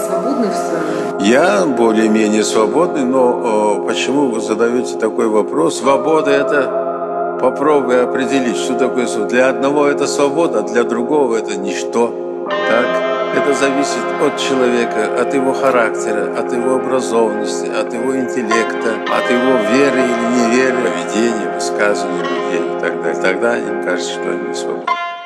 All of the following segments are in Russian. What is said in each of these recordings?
свободны в своем? Я более-менее свободный, но почему вы задаете такой вопрос? Свобода – это попробуй определить, что такое свобода. Для одного это свобода, а для другого это ничто. Так? Это зависит от человека, от его характера, от его образованности, от его интеллекта, от его веры или неверы, поведения, высказывания людей и так далее. Тогда им кажется, что они свободны.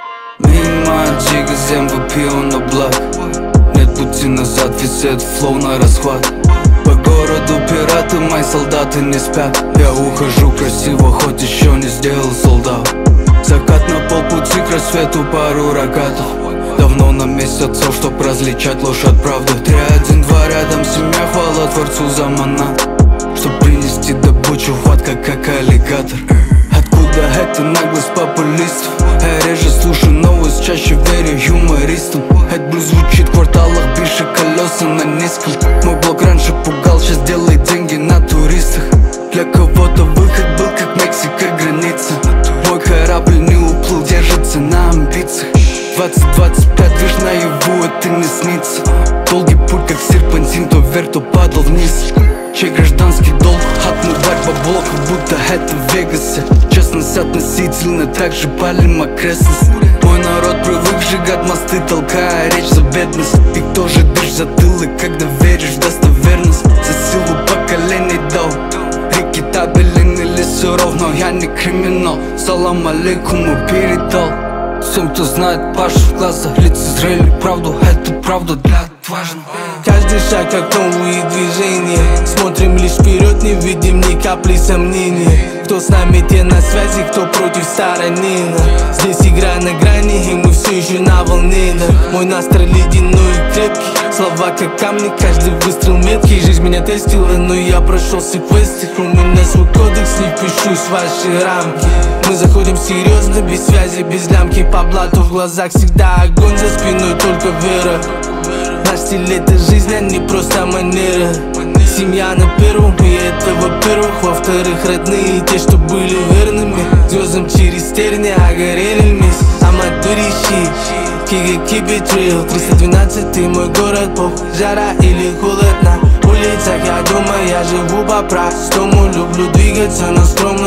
MVP on the block. Нет пути назад, весь этот флоу на расхват. По городу пираты, мои солдаты не спят. Я ухожу красиво, хоть еще не сделал солдат. Закат на полпути к рассвету, пару рогатов. Давно на месте отцов, чтоб различать ложь от правды. 3, 1, 2 рядом, семья, хвала Творцу за манат. Чтоб принести добычу, хватка как аллигатор. Откуда эта наглость популистов? Я реже слушаю новость, чаще верю юмористам. Этот блюз звучит в кварталах, більше колеса на низком. Мой блог раньше пугал, сейчас делает деньги на туристах. Для кого-то выход был как Мексика граница. Мой корабль не уплыл, держится на амбициях. 20-25, видишь, наяву это не снится. Долгий путь, как серпантин, то вверх, то падал вниз. Чей гражданский долг, отмывать бабло, как будто это в Вегасе. Честность относительно, так же палим окрестность. Мой народ привык сжигать мосты, толкая речь за бедность. И кто же дышит затылок, когда веришь в достоверность? За силу поколений дал. Реки табелен или все равно, я не криминал. Салам алейкуму передал всем, кто знает Пашу в глазах, лицезрели правду, это правда для отважных. Каждый шаг как новые движения. Смотрим лишь вперед, не видим ни капли сомнения. Кто с нами, те на связи, кто против стороны. Здесь игра на грани, и мы все еще на волне. Мой настрой ледяной и крепкий, слова как камни, каждый выстрел меткий. Жизнь меня тестила, но я прошел все квесты. У меня свой кодекс, не впишусь в ваши рамки. Мы заходим серьезно, без связи, без лямки. По блату в глазах всегда огонь, за спиной только вера. Наш стиль это жизнь, а не просто манера. Семья на первом, и это во-первых. Во-вторых, родные, те, что были верными звездам через терни, а горели вместе. Аматурищи, keep it real. 312 мой город, пох, жара или холод на улицах. Я думаю, я живу по-простому. Люблю двигаться, но скромно.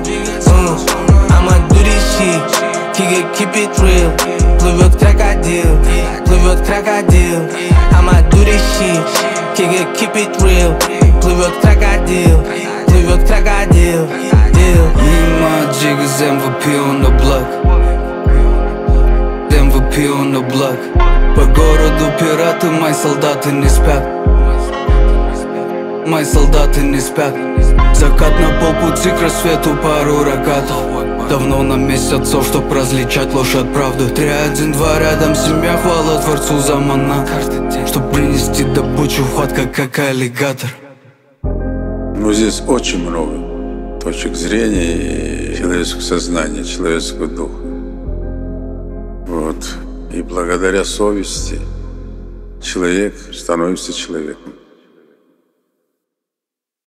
Аматурищи, keep it real. Плывет крокодил, плывет крокодил. Аматурищи, keep it real. Плывет крокодил, плывет крокодил. My jig is MVP on the block. MVP on the block. По городу пираты, мои солдаты не спят. Мои солдаты не спят. Закат на полпути к рассвету, пару рогатов. Давно на месте отцов, чтоб различать ложь от правды. 3, 1, 2 рядом, семья, хвала Творцу за манат. Чтоб принести добычу, хватка как аллигатор. Ну, здесь очень много точек зрения и человеческого сознания, человеческого духа. Вот. И благодаря совести человек становится человеком.